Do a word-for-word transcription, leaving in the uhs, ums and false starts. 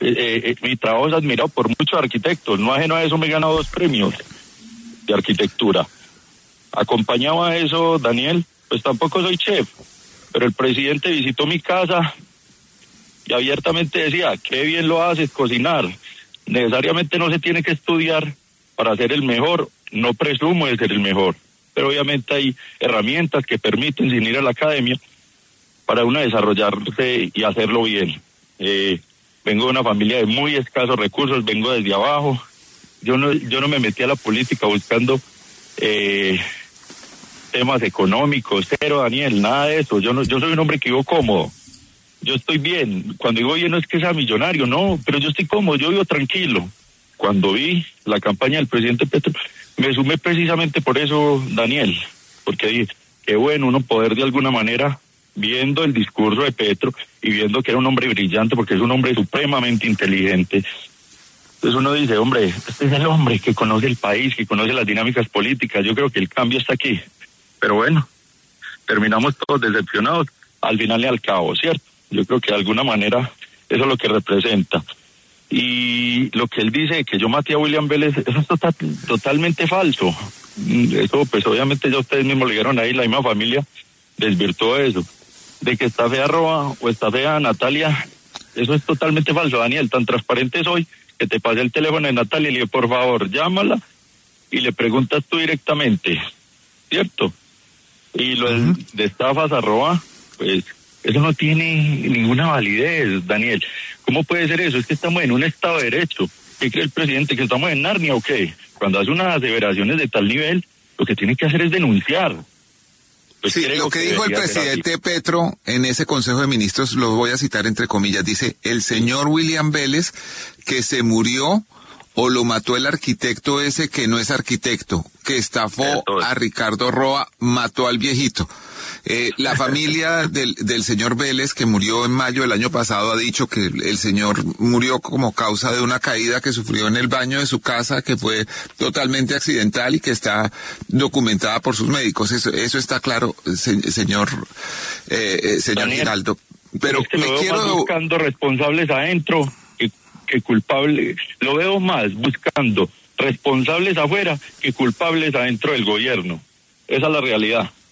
eh, eh, mi trabajo es admirado por muchos arquitectos, no ajeno a eso me he ganado dos premios de arquitectura. Acompañado a eso, Daniel, pues tampoco soy chef, pero el presidente visitó mi casa y abiertamente decía, qué bien lo haces cocinar, necesariamente no se tiene que estudiar para ser el mejor, no presumo de ser el mejor, pero obviamente hay herramientas que permiten, sin ir a la academia, para uno desarrollarse y hacerlo bien. Eh, vengo de una familia de muy escasos recursos, vengo desde abajo, yo no, yo no me metí a la política buscando eh, temas económicos, cero, Daniel, nada de eso, yo no, yo soy un hombre que vivo cómodo, yo estoy bien, cuando digo bien no es que sea millonario, no, pero yo estoy cómodo, yo vivo tranquilo. Cuando vi la campaña del presidente Petro, me sumé precisamente por eso, Daniel, porque dije, qué bueno uno poder de alguna manera, viendo el discurso de Petro y viendo que era un hombre brillante, porque es un hombre supremamente inteligente, entonces uno dice, hombre, este es el hombre que conoce el país, que conoce las dinámicas políticas, yo creo que el cambio está aquí, pero bueno, terminamos todos decepcionados, al final y al cabo, ¿cierto? Yo creo que de alguna manera eso es lo que representa. Y lo que él dice, que yo maté a William Vélez, eso es total, totalmente falso. Eso, pues obviamente ya ustedes mismos le dijeron ahí, la misma familia desvirtuó eso. De que está fea Roa o está fea Natalia, eso es totalmente falso, Daniel. Tan transparente soy que te pasé el teléfono de Natalia y le dije, por favor, llámala y le preguntas tú directamente, ¿cierto? Y lo uh-huh. de estafas a Roa, pues eso no tiene ninguna validez, Daniel. ¿Cómo puede ser eso? Es que estamos en un estado de derecho. ¿Qué cree el presidente? ¿Que estamos en Narnia o qué? Cuando hace unas aseveraciones de tal nivel, lo que tiene que hacer es denunciar. Pues sí, lo que, que dijo el presidente Petro en ese Consejo de Ministros, lo voy a citar entre comillas, dice, el señor William Vélez, que se murió o lo mató el arquitecto ese que no es arquitecto, que estafó a Ricardo Roa, mató al viejito. Eh, la familia del, del señor Vélez, que murió en mayo del año pasado, ha dicho que el señor murió como causa de una caída que sufrió en el baño de su casa, que fue totalmente accidental y que está documentada por sus médicos. Eso, eso está claro, se, señor, eh, señor Daniel, Giraldo. Pero es que me lo veo quiero más buscando responsables adentro que, que culpables. Lo veo más buscando responsables afuera que culpables adentro del gobierno. Esa es la realidad.